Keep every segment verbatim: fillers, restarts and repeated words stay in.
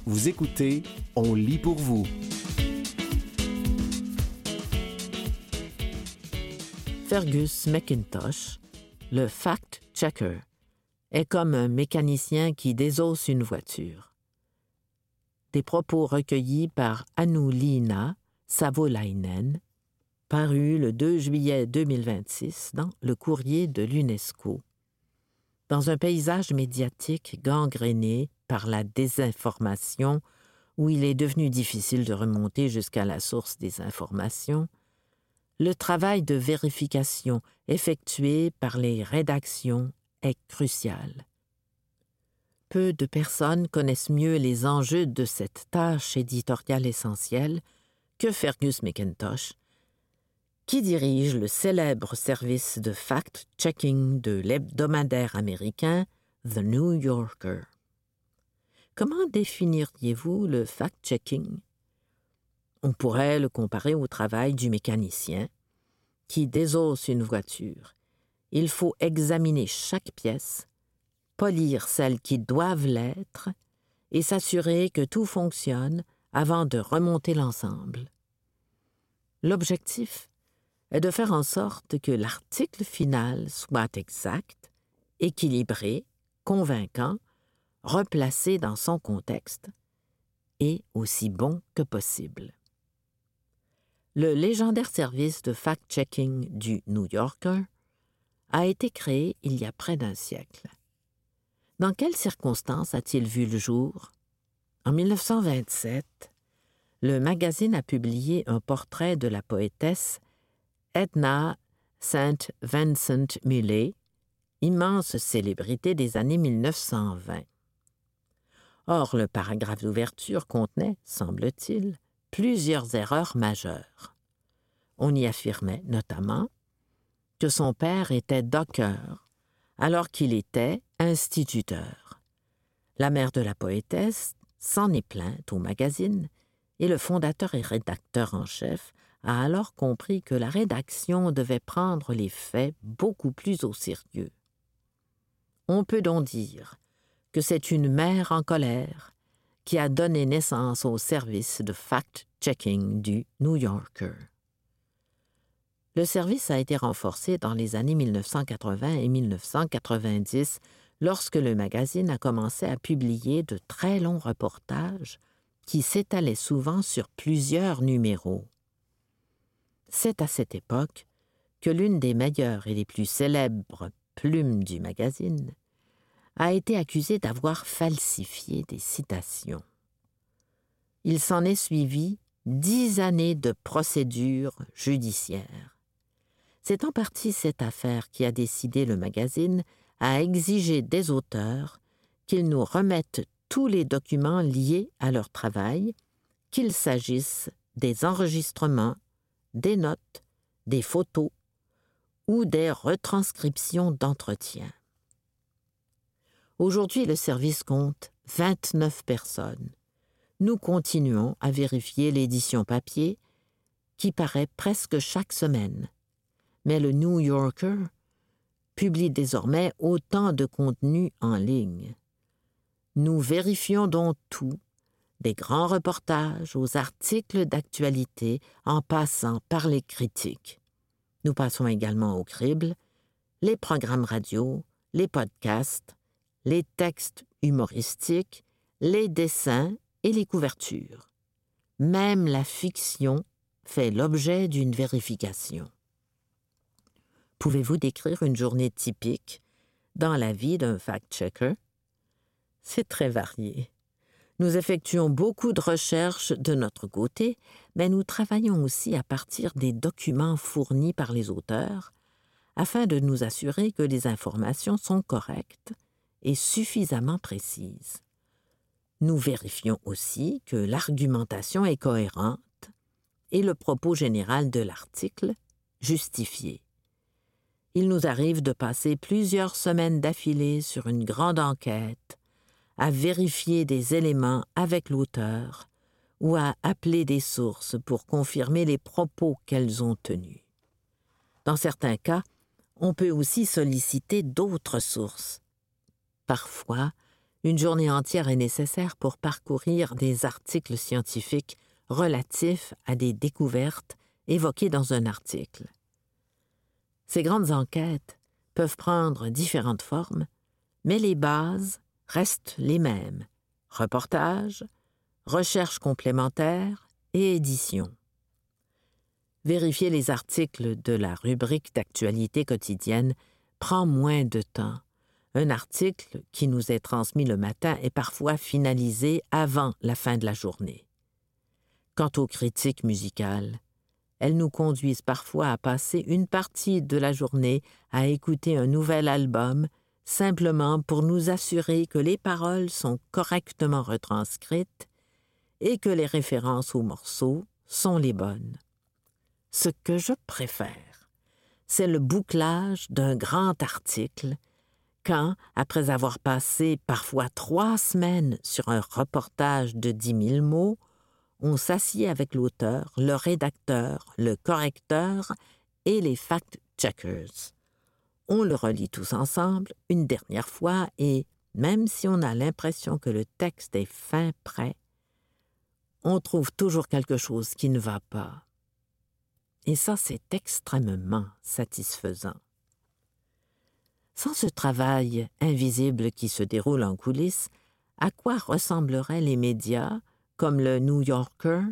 Vous écoutez On lit pour vous. Fergus McIntosh, le fact-checker, est comme un mécanicien qui désosse une voiture. Des propos recueillis par Anu-Liina Savolainen, paru le deux juillet deux mille vingt-six dans le courrier de l'UNESCO. Dans un paysage médiatique gangréné par la désinformation, où il est devenu difficile de remonter jusqu'à la source des informations, le travail de vérification effectué par les rédactions est crucial. Peu de personnes connaissent mieux les enjeux de cette tâche éditoriale essentielle que Fergus McIntosh, qui dirige le célèbre service de fact-checking de l'hebdomadaire américain The New Yorker. Comment définiriez-vous le fact-checking? On pourrait le comparer au travail du mécanicien qui désosse une voiture. Il faut examiner chaque pièce, polir celles qui doivent l'être et s'assurer que tout fonctionne avant de remonter l'ensemble. L'objectif est de faire en sorte que l'article final soit exact, équilibré, convaincant, replacé dans son contexte et aussi bon que possible. Le légendaire service de fact-checking du New Yorker a été créé il y a près d'un siècle. Dans quelles circonstances a-t-il vu le jour? En mille neuf cent vingt-sept, le magazine a publié un portrait de la poétesse Edna Saint Vincent Millay, immense célébrité des années mille neuf cent vingt. Or, le paragraphe d'ouverture contenait, semble-t-il, plusieurs erreurs majeures. On y affirmait notamment que son père était docker, alors qu'il était instituteur. La mère de la poétesse s'en est plainte au magazine et le fondateur et rédacteur en chef a alors compris que la rédaction devait prendre les faits beaucoup plus au sérieux. On peut donc dire que c'est une mère en colère qui a donné naissance au service de fact-checking du New Yorker. Le service a été renforcé dans les années mille neuf cent quatre-vingts et mille neuf cent quatre-vingt-dix lorsque le magazine a commencé à publier de très longs reportages qui s'étalaient souvent sur plusieurs numéros. C'est à cette époque que l'une des meilleures et les plus célèbres plumes du magazine a été accusée d'avoir falsifié des citations. Il s'en est suivi dix années de procédures judiciaires. C'est en partie cette affaire qui a décidé le magazine à exiger des auteurs qu'ils nous remettent tous les documents liés à leur travail, qu'il s'agisse des enregistrements, des notes, des photos ou des retranscriptions d'entretiens. Aujourd'hui, le service compte vingt-neuf personnes. Nous continuons à vérifier l'édition papier qui paraît presque chaque semaine. Mais le New Yorker publie désormais autant de contenu en ligne. Nous vérifions donc tout, des grands reportages aux articles d'actualité en passant par les critiques. Nous passons également au crible, les programmes radio, les podcasts, les textes humoristiques, les dessins et les couvertures. Même la fiction fait l'objet d'une vérification. Pouvez-vous décrire une journée typique dans la vie d'un fact-checker? C'est très varié. Nous effectuons beaucoup de recherches de notre côté, mais nous travaillons aussi à partir des documents fournis par les auteurs afin de nous assurer que les informations sont correctes et suffisamment précises. Nous vérifions aussi que l'argumentation est cohérente et le propos général de l'article justifié. Il nous arrive de passer plusieurs semaines d'affilée sur une grande enquête, à vérifier des éléments avec l'auteur ou à appeler des sources pour confirmer les propos qu'elles ont tenus. Dans certains cas, on peut aussi solliciter d'autres sources. Parfois, Une journée entière est nécessaire pour parcourir des articles scientifiques relatifs à des découvertes évoquées dans un article. Ces grandes enquêtes peuvent prendre différentes formes, mais les bases restent les mêmes: reportage, recherche complémentaire et édition. Vérifier les articles de la rubrique d'actualité quotidienne prend moins de temps. Un article qui nous est transmis le matin est parfois finalisé avant la fin de la journée. Quant aux critiques musicales, elles nous conduisent parfois à passer une partie de la journée à écouter un nouvel album simplement pour nous assurer que les paroles sont correctement retranscrites et que les références aux morceaux sont les bonnes. Ce que je préfère, c'est le bouclage d'un grand article quand, après avoir passé parfois trois semaines sur un reportage de dix mille mots, on s'assied avec l'auteur, le rédacteur, le correcteur et les fact-checkers. On le relit tous ensemble une dernière fois et, même si on a l'impression que le texte est fin prêt, on trouve toujours quelque chose qui ne va pas. Et ça, c'est extrêmement satisfaisant. Sans ce travail invisible qui se déroule en coulisses, à quoi ressembleraient les médias comme le New Yorker?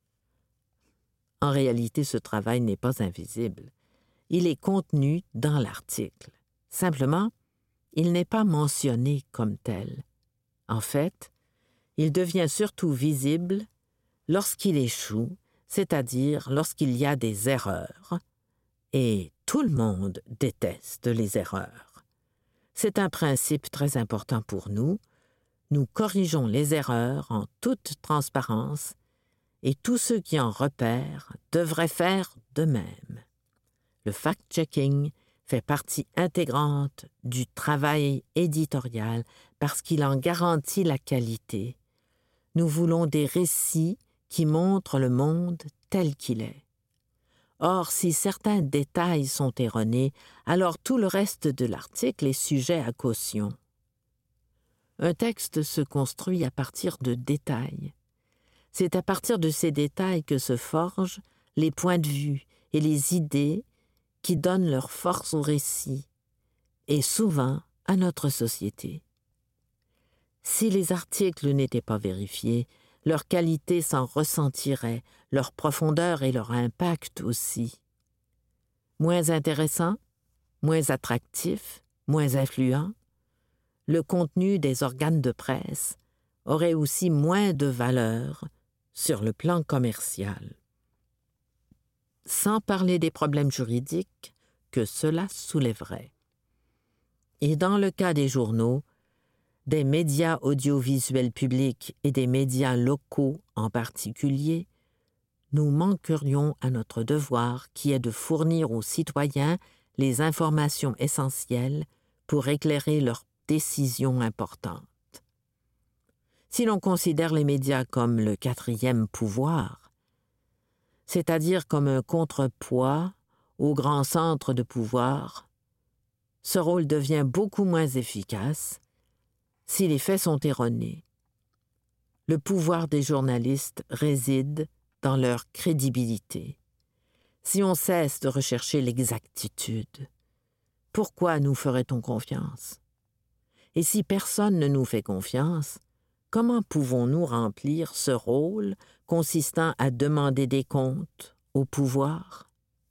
En réalité, ce travail n'est pas invisible. Il est contenu dans l'article. Simplement, il n'est pas mentionné comme tel. En fait, il devient surtout visible lorsqu'il échoue, c'est-à-dire lorsqu'il y a des erreurs. Et tout le monde déteste les erreurs. C'est un principe très important pour nous. Nous corrigeons les erreurs en toute transparence et tous ceux qui en repèrent devraient faire de même. Le fact-checking fait partie intégrante du travail éditorial parce qu'il en garantit la qualité. Nous voulons des récits qui montrent le monde tel qu'il est. Or, si certains détails sont erronés, alors tout le reste de l'article est sujet à caution. Un texte se construit à partir de détails. C'est à partir de ces détails que se forgent les points de vue et les idées qui donnent leur force au récit, et souvent à notre société. Si les articles n'étaient pas vérifiés, leur qualité s'en ressentirait, leur profondeur et leur impact aussi. Moins intéressant, moins attractif, moins influent, le contenu des organes de presse aurait aussi moins de valeur sur le plan commercial. Sans parler des problèmes juridiques que cela soulèverait. Et dans le cas des journaux, des médias audiovisuels publics et des médias locaux en particulier, nous manquerions à notre devoir qui est de fournir aux citoyens les informations essentielles pour éclairer leurs décisions importantes. Si l'on considère les médias comme le quatrième pouvoir, c'est-à-dire comme un contrepoids aux grands centres de pouvoir, ce rôle devient beaucoup moins efficace si les faits sont erronés. Le pouvoir des journalistes réside dans leur crédibilité. Si on cesse de rechercher l'exactitude, pourquoi nous ferait-on confiance? Et si personne ne nous fait confiance, comment pouvons-nous remplir ce rôle consistant à demander des comptes au pouvoir?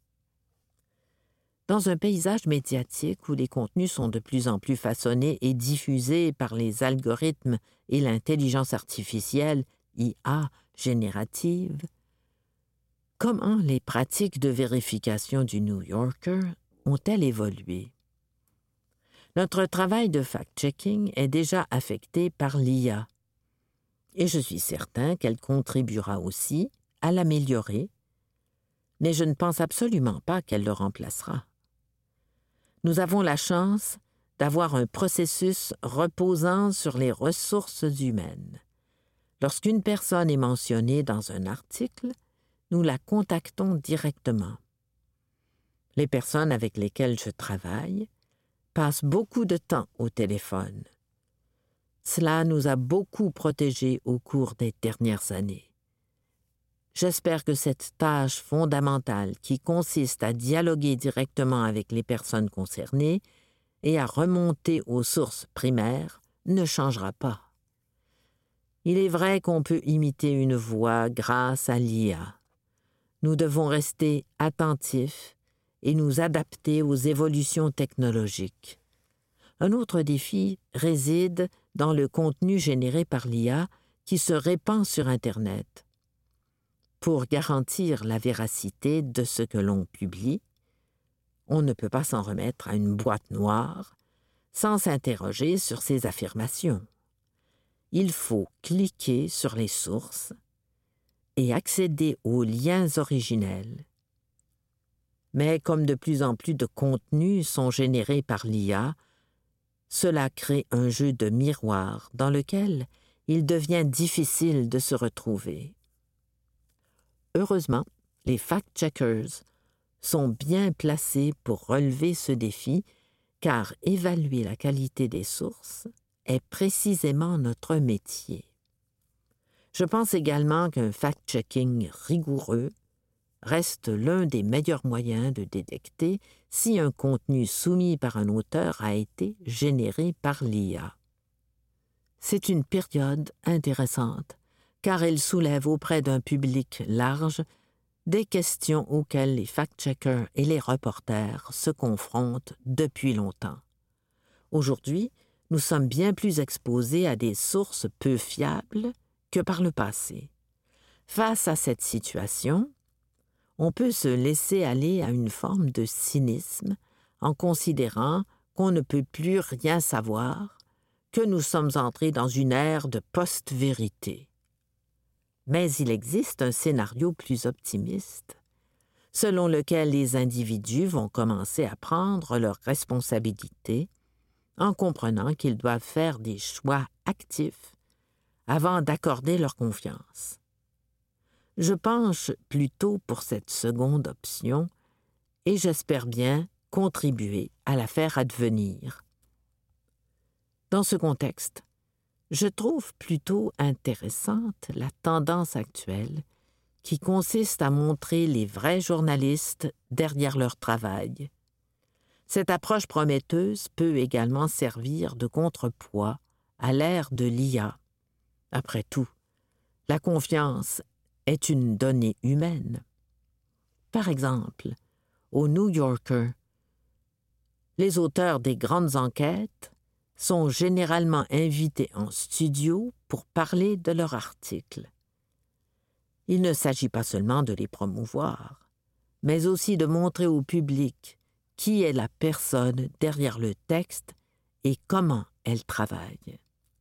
Dans un paysage médiatique où les contenus sont de plus en plus façonnés et diffusés par les algorithmes et l'intelligence artificielle, I A, générative, comment les pratiques de vérification du New Yorker ont-elles évolué? Notre travail de fact-checking est déjà affecté par l'I A, et je suis certain qu'elle contribuera aussi à l'améliorer, mais je ne pense absolument pas qu'elle le remplacera. Nous avons la chance d'avoir un processus reposant sur les ressources humaines. Lorsqu'une personne est mentionnée dans un article, nous la contactons directement. Les personnes avec lesquelles je travaille passent beaucoup de temps au téléphone. Cela nous a beaucoup protégés au cours des dernières années. J'espère que cette tâche fondamentale qui consiste à dialoguer directement avec les personnes concernées et à remonter aux sources primaires ne changera pas. Il est vrai qu'on peut imiter une voix grâce à l'I A. Nous devons rester attentifs et nous adapter aux évolutions technologiques. Un autre défi réside dans le contenu généré par l'I A qui se répand sur Internet. Pour garantir la véracité de ce que l'on publie, on ne peut pas s'en remettre à une boîte noire sans s'interroger sur ses affirmations. Il faut cliquer sur les sources et accéder aux liens originels. Mais comme de plus en plus de contenus sont générés par l'I A, cela crée un jeu de miroir dans lequel il devient difficile de se retrouver. Heureusement, les fact-checkers sont bien placés pour relever ce défi, car évaluer la qualité des sources est précisément notre métier. Je pense également qu'un fact-checking rigoureux reste l'un des meilleurs moyens de détecter si un contenu soumis par un auteur a été généré par l'I A. C'est une période intéressante, car elle soulève auprès d'un public large des questions auxquelles les fact-checkers et les reporters se confrontent depuis longtemps. Aujourd'hui, nous sommes bien plus exposés à des sources peu fiables que par le passé. Face à cette situation, on peut se laisser aller à une forme de cynisme en considérant qu'on ne peut plus rien savoir, que nous sommes entrés dans une ère de post-vérité. Mais il existe un scénario plus optimiste, selon lequel les individus vont commencer à prendre leurs responsabilités en comprenant qu'ils doivent faire des choix actifs avant d'accorder leur confiance. Je penche plutôt pour cette seconde option et j'espère bien contribuer à la faire advenir. Dans ce contexte, je trouve plutôt intéressante la tendance actuelle qui consiste à montrer les vrais journalistes derrière leur travail. Cette approche prometteuse peut également servir de contrepoids à l'ère de l'I A. Après tout, la confiance est une donnée humaine. Par exemple, au New Yorker, les auteurs des grandes enquêtes sont généralement invités en studio pour parler de leur article. Il ne s'agit pas seulement de les promouvoir, mais aussi de montrer au public qui est la personne derrière le texte et comment elle travaille.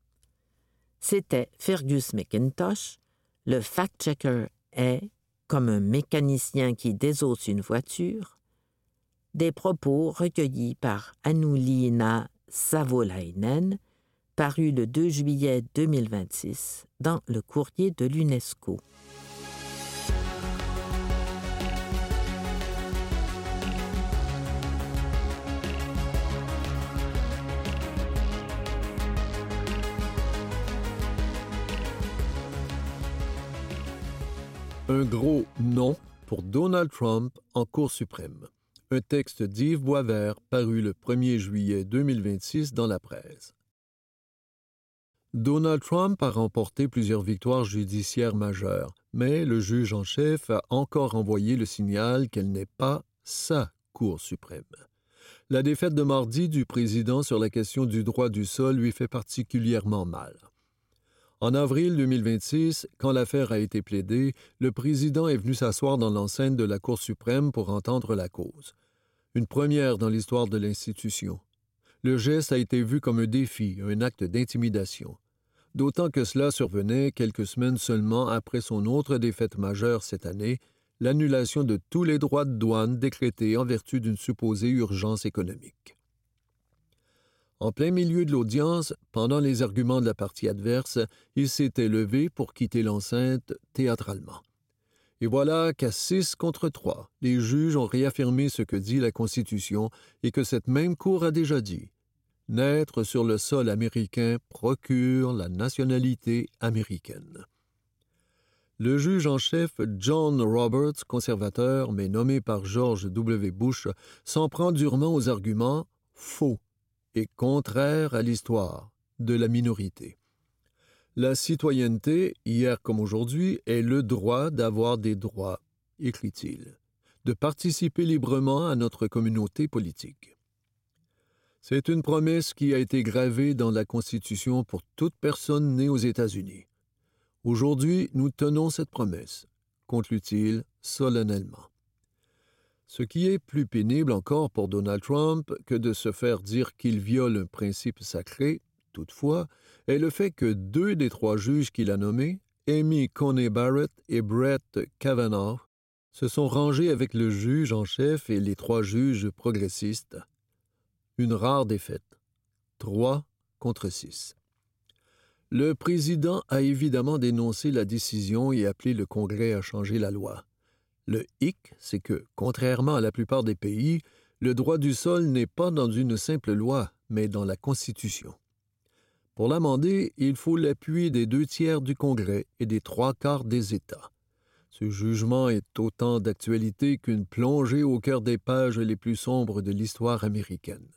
C'était Fergus McIntosh, le fact-checker est, comme un mécanicien qui désosse une voiture, des propos recueillis par Annuliina Savolainen, paru le deux juillet deux mille vingt-six dans le courrier de l'UNESCO. Un gros non pour Donald Trump en Cour suprême. Un texte d'Yves Boisvert paru le premier juillet deux mille vingt-six dans la presse. Donald Trump a remporté plusieurs victoires judiciaires majeures, mais le juge en chef a encore envoyé le signal qu'elle n'est pas sa Cour suprême. La défaite de mardi du président sur la question du droit du sol lui fait particulièrement mal. En avril deux mille vingt-six, quand l'affaire a été plaidée, le président est venu s'asseoir dans l'enceinte de la Cour suprême pour entendre la cause. Une première dans l'histoire de l'institution. Le geste a été vu comme un défi, un acte d'intimidation. D'autant que cela survenait quelques semaines seulement après son autre défaite majeure cette année, l'annulation de tous les droits de douane décrétés en vertu d'une supposée urgence économique. En plein milieu de l'audience, pendant les arguments de la partie adverse, il s'était levé pour quitter l'enceinte théâtralement. Et voilà qu'à six contre trois, les juges ont réaffirmé ce que dit la Constitution et que cette même Cour a déjà dit. naître sur le sol américain procure la nationalité américaine. Le juge en chef John Roberts, conservateur, mais nommé par George W. Bush, s'en prend durement aux arguments faux et contraires à l'histoire de la minorité. La citoyenneté, hier comme aujourd'hui, est le droit d'avoir des droits, écrit-il, de participer librement à notre communauté politique. C'est une promesse qui a été gravée dans la Constitution pour toute personne née aux États-Unis. Aujourd'hui, nous tenons cette promesse, conclut-il solennellement. Ce qui est plus pénible encore pour Donald Trump que de se faire dire qu'il viole un principe sacré, toutefois, est le fait que deux des trois juges qu'il a nommés, Amy Coney Barrett et Brett Kavanaugh, se sont rangés avec le juge en chef et les trois juges progressistes. Une rare défaite. Trois contre six. Le président a évidemment dénoncé la décision et appelé le Congrès à changer la loi. Le hic, c'est que, contrairement à la plupart des pays, le droit du sol n'est pas dans une simple loi, mais dans la Constitution. Pour l'amender, il faut l'appui des deux tiers du Congrès et des trois quarts des États. Ce jugement est autant d'actualité qu'une plongée au cœur des pages les plus sombres de l'histoire américaine.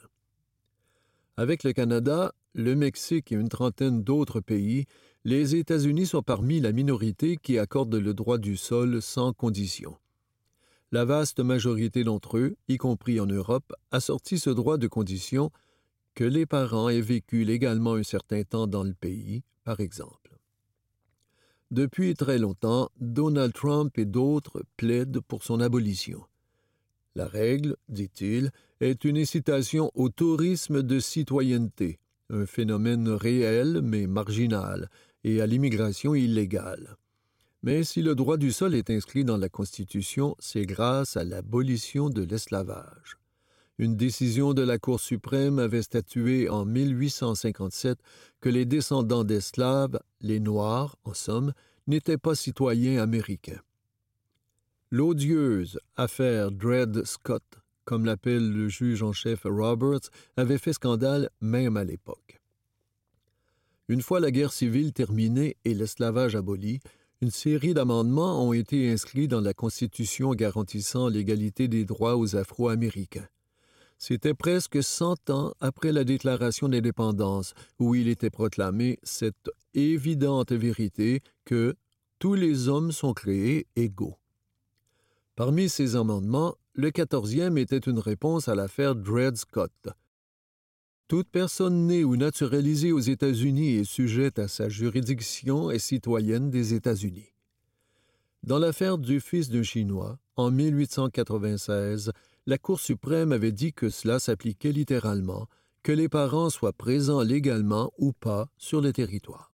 Avec le Canada, le Mexique et une trentaine d'autres pays, les États-Unis sont parmi la minorité qui accorde le droit du sol sans condition. La vaste majorité d'entre eux, y compris en Europe, a sorti ce droit de condition que les parents aient vécu légalement un certain temps dans le pays, par exemple. Depuis très longtemps, Donald Trump et d'autres plaident pour son abolition. La règle, dit-il, est une incitation au tourisme de citoyenneté, un phénomène réel mais marginal, et à l'immigration illégale. Mais si le droit du sol est inscrit dans la Constitution, c'est grâce à l'abolition de l'esclavage. Une décision de la Cour suprême avait statué en mille huit cent cinquante-sept que les descendants d'esclaves, les Noirs, en somme, n'étaient pas citoyens américains. L'odieuse affaire Dred Scott, comme l'appelle le juge en chef Roberts, avait fait scandale même à l'époque. Une fois la guerre civile terminée et l'esclavage aboli, une série d'amendements ont été inscrits dans la Constitution garantissant l'égalité des droits aux Afro-Américains. C'était presque cent ans après la Déclaration d'indépendance, où il était proclamé cette évidente vérité que tous les hommes sont créés égaux. Parmi ces amendements, le quatorzième était une réponse à l'affaire Dred Scott. Toute personne née ou naturalisée aux États-Unis est sujette à sa juridiction et citoyenne des États-Unis. Dans l'affaire du fils d'un Chinois, en mille huit cent quatre-vingt-seize, la Cour suprême avait dit que cela s'appliquait littéralement, que les parents soient présents légalement ou pas sur le territoire.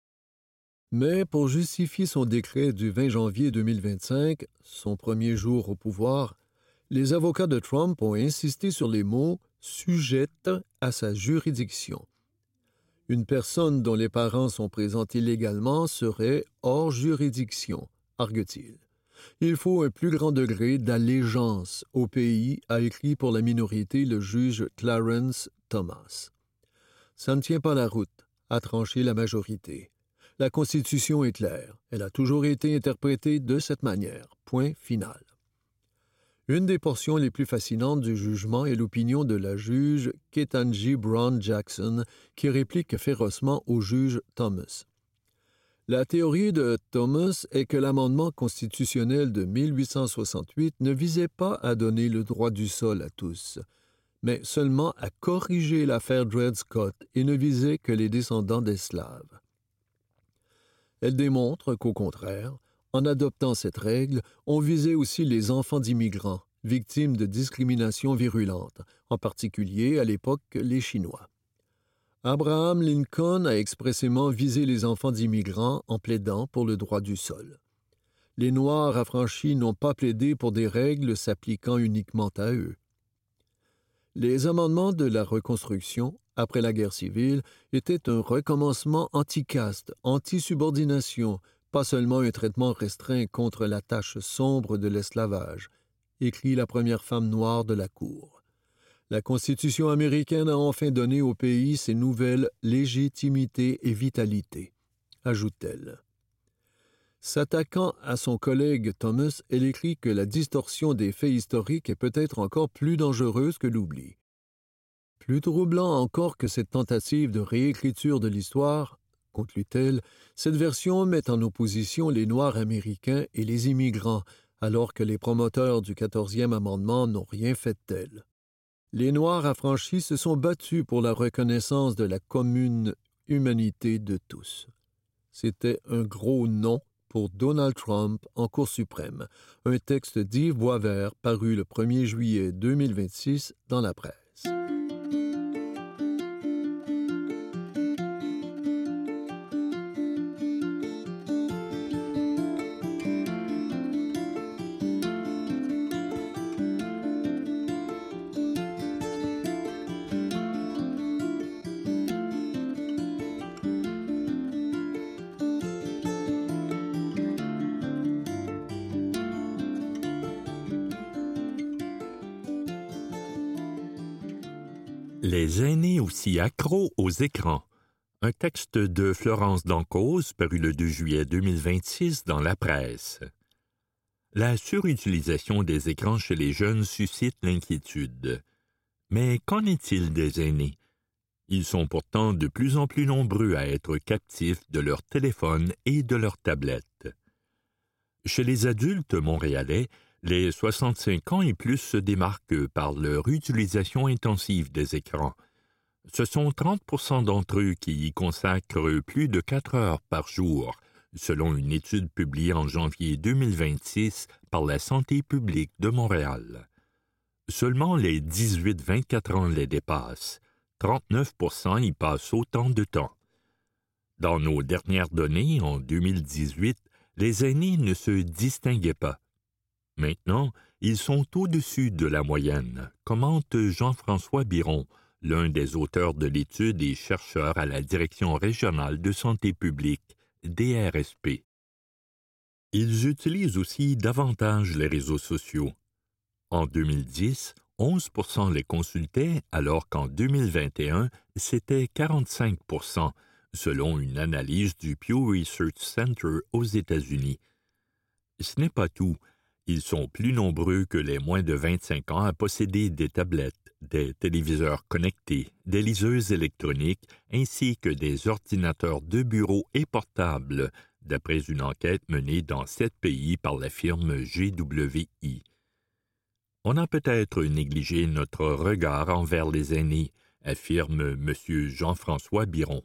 Mais pour justifier son décret du vingt janvier deux mille vingt-cinq, son premier jour au pouvoir, les avocats de Trump ont insisté sur les mots « sujette à sa juridiction ». Une personne dont les parents sont présents illégalement serait hors juridiction, argue-t-il. Il faut un plus grand degré d'allégeance au pays, a écrit pour la minorité le juge Clarence Thomas. Ça ne tient pas la route, a tranché la majorité. La Constitution est claire. Elle a toujours été interprétée de cette manière. Point final. Une des portions les plus fascinantes du jugement est l'opinion de la juge Ketanji Brown Jackson, qui réplique férocement au juge Thomas. La théorie de Thomas est que l'amendement constitutionnel de mille huit cent soixante-huit ne visait pas à donner le droit du sol à tous, mais seulement à corriger l'affaire Dred Scott et ne visait que les descendants d'esclaves. Elle démontre qu'au contraire, en adoptant cette règle, on visait aussi les enfants d'immigrants, victimes de discrimination virulente, en particulier à l'époque les Chinois. Abraham Lincoln a expressément visé les enfants d'immigrants en plaidant pour le droit du sol. Les Noirs affranchis n'ont pas plaidé pour des règles s'appliquant uniquement à eux. Les amendements de la Reconstruction, après la guerre civile, étaient un recommencement anti-caste, anti-subordination, pas seulement un traitement restreint contre la tache sombre de l'esclavage, écrit la première femme noire de la Cour. La Constitution américaine a enfin donné au pays ses nouvelles légitimités et vitalité, ajoute-t-elle. S'attaquant à son collègue Thomas, elle écrit que la distorsion des faits historiques est peut-être encore plus dangereuse que l'oubli. Plus troublant encore que cette tentative de réécriture de l'histoire, conclut-elle, cette version met en opposition les Noirs américains et les immigrants, alors que les promoteurs du quatorzième amendement n'ont rien fait de tel. Les Noirs affranchis se sont battus pour la reconnaissance de la commune humanité de tous. C'était un gros non pour Donald Trump en Cour suprême, un texte d'Yves Boisvert paru le premier juillet deux mille vingt-six dans la presse. Les aînés aussi accros aux écrans. Un texte de Florence Dancause paru le deux juillet deux mille vingt-six dans la presse. La surutilisation des écrans chez les jeunes suscite l'inquiétude. Mais qu'en est-il des aînés? Ils sont pourtant de plus en plus nombreux à être captifs de leur téléphone et de leur tablette. Chez les adultes montréalais, les soixante-cinq ans et plus se démarquent par leur utilisation intensive des écrans. Ce sont trente pour cent d'entre eux qui y consacrent plus de quatre heures par jour, selon une étude publiée en janvier deux mille vingt-six par la Santé publique de Montréal. Seulement les dix-huit vingt-quatre ans les dépassent. trente-neuf pour cent y passent autant de temps. Dans nos dernières données, en deux mille dix-huit, les aînés ne se distinguaient pas. Maintenant, ils sont au-dessus de la moyenne, commente Jean-François Biron, l'un des auteurs de l'étude et chercheur à la Direction régionale de santé publique, D R S P. Ils utilisent aussi davantage les réseaux sociaux. En deux mille dix, onze pour cent les consultaient, alors qu'en deux mille vingt et un, c'était quarante-cinq pour cent, selon une analyse du Pew Research Center aux États-Unis. Ce n'est pas tout. Ils sont plus nombreux que les moins de vingt-cinq ans à posséder des tablettes, des téléviseurs connectés, des liseuses électroniques, ainsi que des ordinateurs de bureau et portables, d'après une enquête menée dans sept pays par la firme G W I. On a peut-être négligé notre regard envers les aînés, affirme M. Jean-François Biron.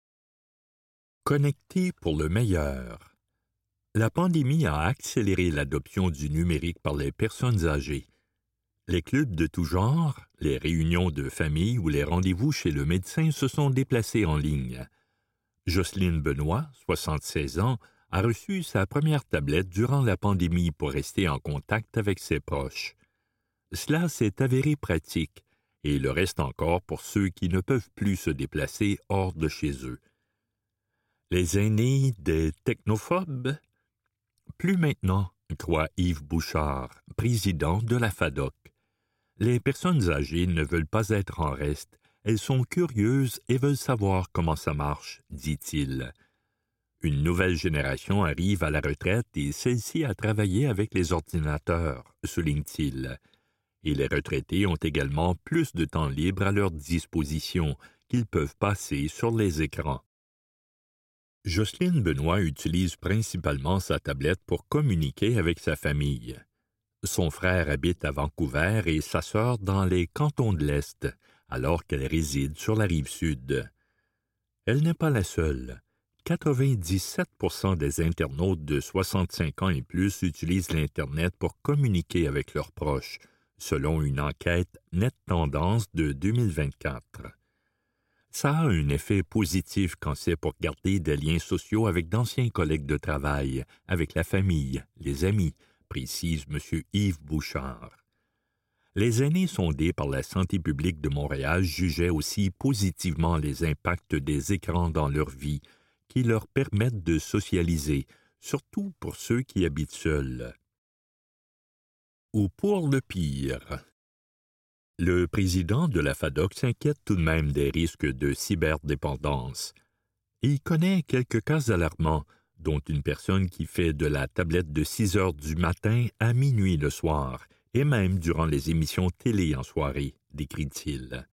Connectés pour le meilleur. La pandémie a accéléré l'adoption du numérique par les personnes âgées. Les clubs de tout genre, les réunions de famille ou les rendez-vous chez le médecin se sont déplacés en ligne. Jocelyne Benoît, soixante-seize ans, a reçu sa première tablette durant la pandémie pour rester en contact avec ses proches. Cela s'est avéré pratique, et il le reste encore pour ceux qui ne peuvent plus se déplacer hors de chez eux. Les aînés des technophobes? Plus maintenant, croit Yves Bouchard, président de la F A D O C. Les personnes âgées ne veulent pas être en reste, elles sont curieuses et veulent savoir comment ça marche, dit-il. Une nouvelle génération arrive à la retraite et celle-ci a travaillé avec les ordinateurs, souligne-t-il. Et les retraités ont également plus de temps libre à leur disposition qu'ils peuvent passer sur les écrans. Jocelyne Benoît utilise principalement sa tablette pour communiquer avec sa famille. Son frère habite à Vancouver et sa sœur dans les cantons de l'Est, alors qu'elle réside sur la rive sud. Elle n'est pas la seule. quatre-vingt-dix-sept pour cent des internautes de soixante-cinq ans et plus utilisent l'Internet pour communiquer avec leurs proches, selon une enquête Net Tendance de deux mille vingt-quatre. Ça a un effet positif quand c'est pour garder des liens sociaux avec d'anciens collègues de travail, avec la famille, les amis, précise M. Yves Bouchard. Les aînés sondés par la Santé publique de Montréal jugeaient aussi positivement les impacts des écrans dans leur vie, qui leur permettent de socialiser, surtout pour ceux qui habitent seuls. Ou pour le pire. Le président de la FADOC s'inquiète tout de même des risques de cyberdépendance. Il connaît quelques cas alarmants, dont une personne qui fait de la tablette de six heures du matin à minuit le soir, et même durant les émissions télé en soirée, décrit-il.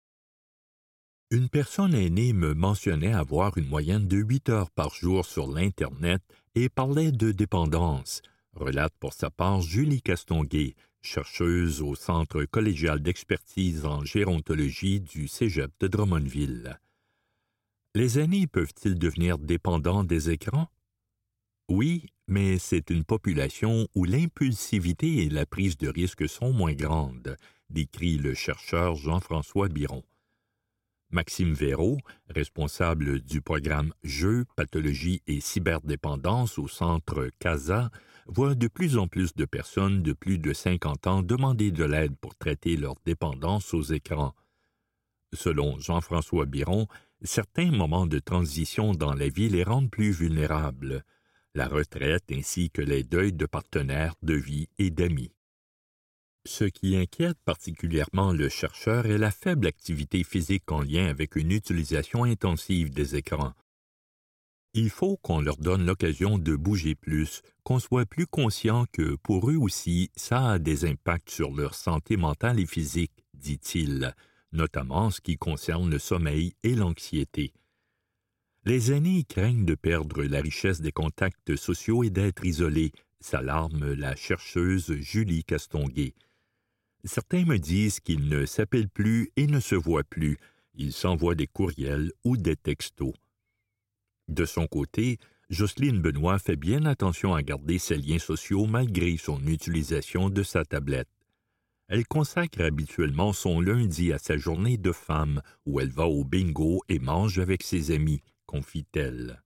Une personne aînée me mentionnait avoir une moyenne de huit heures par jour sur l'Internet et parlait de dépendance, relate pour sa part Julie Castonguay, chercheuse au Centre collégial d'expertise en gérontologie du Cégep de Drummondville. Les aînés peuvent-ils devenir dépendants des écrans? Oui, mais c'est une population où l'impulsivité et la prise de risque sont moins grandes, décrit le chercheur Jean-François Biron. Maxime Véraud, responsable du programme Jeux, pathologie et cyberdépendance au centre CASA, voit de plus en plus de personnes de plus de cinquante ans demander de l'aide pour traiter leur dépendance aux écrans. Selon Jean-François Biron, certains moments de transition dans la vie les rendent plus vulnérables, la retraite ainsi que les deuils de partenaires de vie et d'amis. Ce qui inquiète particulièrement le chercheur est la faible activité physique en lien avec une utilisation intensive des écrans. Il faut qu'on leur donne l'occasion de bouger plus, qu'on soit plus conscient que, pour eux aussi, ça a des impacts sur leur santé mentale et physique, dit-il, notamment en ce qui concerne le sommeil et l'anxiété. Les aînés craignent de perdre la richesse des contacts sociaux et d'être isolés, s'alarme la chercheuse Julie Castonguay. Certains me disent qu'ils ne s'appellent plus et ne se voient plus, ils s'envoient des courriels ou des textos. De son côté, Jocelyne Benoît fait bien attention à garder ses liens sociaux malgré son utilisation de sa tablette. Elle consacre habituellement son lundi à sa journée de femme où elle va au bingo et mange avec ses amis, confie-t-elle.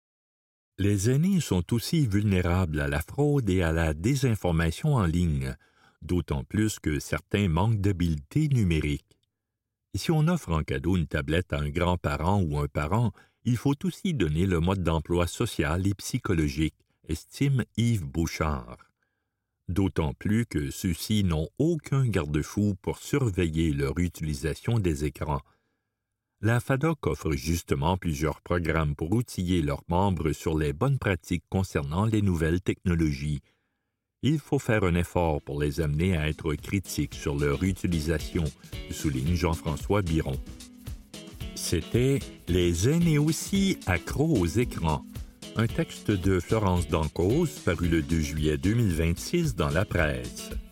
Les aînés sont aussi vulnérables à la fraude et à la désinformation en ligne, d'autant plus que certains manquent d'habileté numérique. Si on offre en cadeau une tablette à un grand-parent ou un parent, il faut aussi donner le mode d'emploi social et psychologique, estime Yves Bouchard. D'autant plus que ceux-ci n'ont aucun garde-fou pour surveiller leur utilisation des écrans. La FADOC offre justement plusieurs programmes pour outiller leurs membres sur les bonnes pratiques concernant les nouvelles technologies. Il faut faire un effort pour les amener à être critiques sur leur utilisation, souligne Jean-François Biron. C'était « Les aînés aussi accros aux écrans », un texte de Florence Dancause paru le deux juillet deux mille vingt-six dans la presse.